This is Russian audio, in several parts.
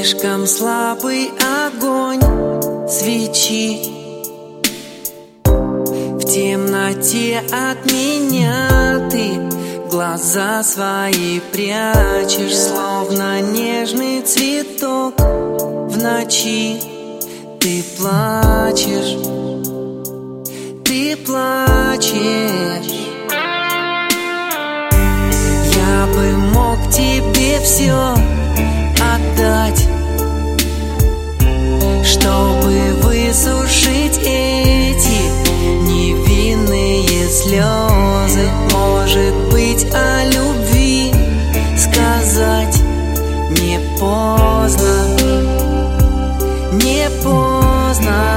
Слишком слабый огонь свечи в темноте от меня ты глаза свои прячешь, словно нежный цветок в ночи. Ты плачешь, ты плачешь. Я бы мог тебе все отдать, чтобы высушить эти невинные слезы. Может быть, о любви сказать не поздно, не поздно.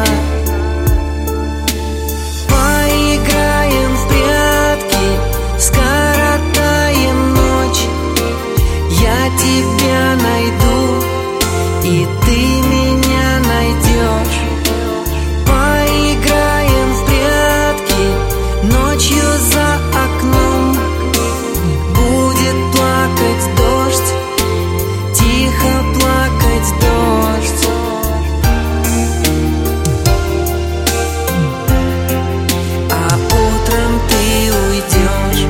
Поиграем в прятки, скоротаем ночь. Я тебя найду, и ты меня найдешь. Поиграем в прятки, ночью за окном будет плакать дождь, тихо плакать дождь. А утром ты уйдешь.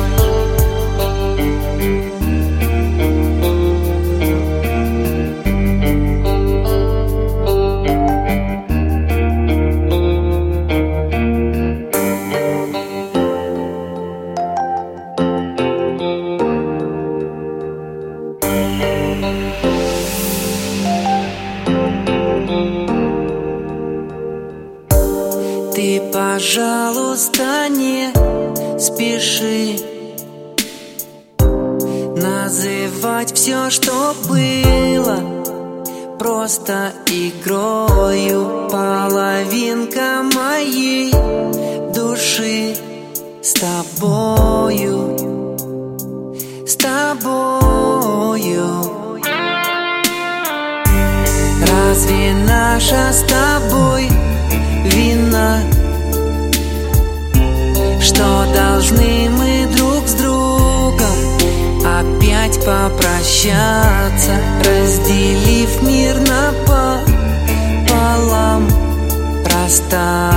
Ты, пожалуйста, не спеши называть все, что было, просто игрою. Половинка моей души с тобою, с тобою. Разве наша с тобой вина, что должны мы друг с другом опять попрощаться, разделив мир напополам, расстаться?